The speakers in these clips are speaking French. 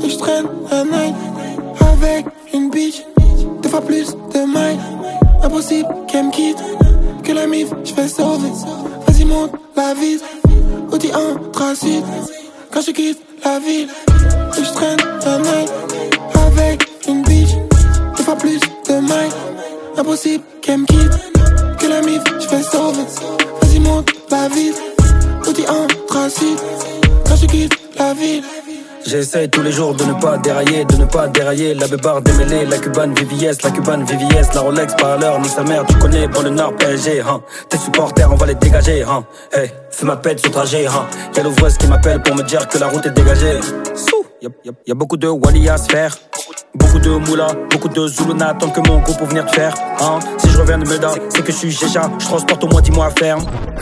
Et je traîne la night avec une bitch. 2 fois plus de miles. Impossible qu'elle me quitte. Que la mif, j'fais sauver. Vas-y monte la ville. Audi anthracite. Quand je quitte la ville. Et je traîne la night avec une bitch. 2 fois plus de miles. Impossible qu'elle me quitte. Que la mif, j'fais sauver. Vas-y monte la ville. Audi anthracite. Quand je quitte la ville. J'essaye tous les jours de ne pas dérailler, de ne pas dérailler. La bébarre démêlée, la cubane VVS, la cubane VVS, la Rolex par l'heure, nique sa mère, tu connais, pour le Nord PSG, hein. Tes supporters, on va les dégager, hein. Hey, fais ma pète sur trajet, hein. Y'a l'ouvreuse qui m'appelle pour me dire que la route est dégagée. Y'a beaucoup de Wally à se faire. Beaucoup de moula, beaucoup de Zuluna attendent que mon groupe pour venir te faire, hein. Si je reviens de Meda, c'est que je suis Géja, je transporte au moins 10 mois à ferme.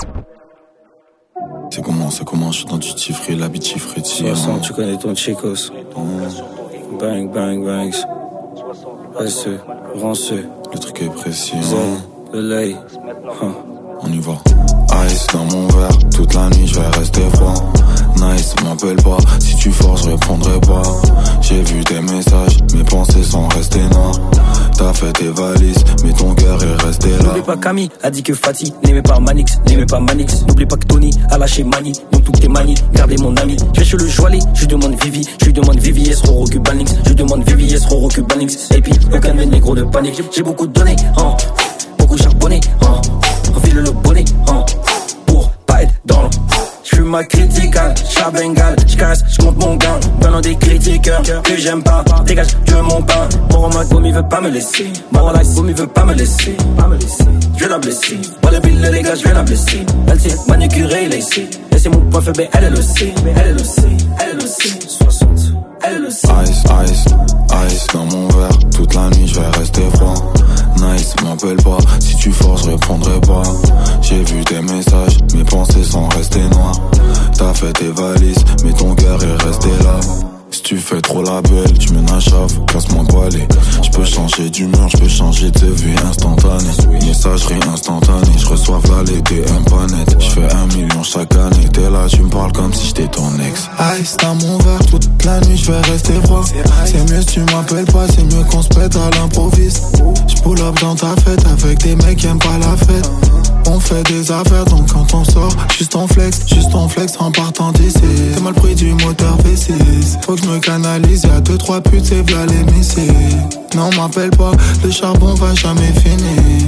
C'est comment, je suis dans du chiffré, la bite chiffrée, tu tu connais ton Chicos. Bang, bang, bangs. SE, ranceux. Le truc est précis, Z, le lay. On y va. Ice dans mon verre, toute la nuit je vais rester froid. Nice, m'appelle pas, si tu forces je répondrai pas. J'ai vu tes messages, mes pensées sont restées noires. T'as fait tes valises, mais ton cœur est resté là. N'oublie pas Camille a dit que Fatih n'aimait pas Manix, n'aimait pas Manix. N'oublie pas que Tony a lâché Mani, donc toutes tes manies, gardez mon ami. Je vais chez le joaillier, je lui demande Vivi, je lui demande VVS, Roro Cuban Links. Je lui demande VVS, Roro Cuban Links. Et puis, aucun de mes négros de panique. J'ai beaucoup donné, hein, beaucoup charbonné, hein. Enfile le bonnet, hein, pour pas être dans le. J'fume ma critical, j'bengal, j'casse, j'monte mon gain. Venant des critiqueurs que j'aime pas, dégage, tu veux mon pain. Moromac, Gomi veut pas me laisser. Moromac, Gomi veut pas me laisser. J'vais la blesser. Moi le bill, les gars, j'vais la blesser. Elle s'est manucurée, lacée. Et c'est mon point faible, elle le sait. Elle le sait, elle le sait. 60, elle le sait. Ice dans mon verre, toute la nuit je vais rester froid. Nice, m'appelle pas, si tu forces je répondrai pas. J'ai vu tes messages, mes pensées sont restées noires. T'as fait tes valises, mais ton cœur est resté là. Si tu fais trop la belle, tu me n'achèves, casse-moi balai. J'peux changer d'humeur, j'peux changer de vie instantanée. Messagerie instantanée, j'reçois v'là des pas net. J'fais 1 million chaque année, t'es là, tu me parles comme si j'étais ton ex. Ice dans mon verre, toute la nuit j'vais rester froid. C'est mieux si tu m'appelles pas, c'est mieux qu'on se pète à l'improviste. J'pull up dans ta fête avec des mecs qui aiment pas la fête. On fait des affaires donc quand on sort, juste en flex en partant d'ici. T'es mal pris du moteur V6. Faut que je me canalise, y'a 2-3 putes, c'est v'là les missiles. Non m'appelle pas, le charbon va jamais finir.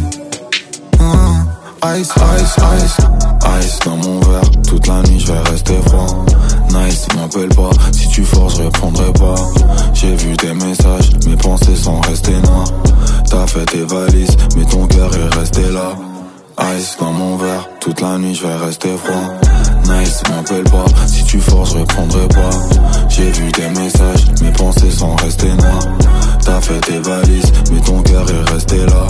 Ice dans mon verre, toute la nuit je vais rester froid. Nice, m'appelle pas, si tu forces je répondrai pas. J'ai vu tes messages, mes pensées sont restées noires. T'as fait tes valises, mais ton cœur est resté là. Ice dans mon verre, toute la nuit je vais rester froid. Nice, m'appelle pas, si tu forces je répondrai pas. J'ai vu tes messages, mes pensées sont restées noires. T'as fait tes valises, mais ton cœur est resté là.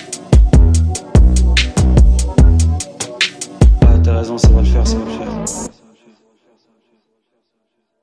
T'as raison, ça va le faire, ça va le faire.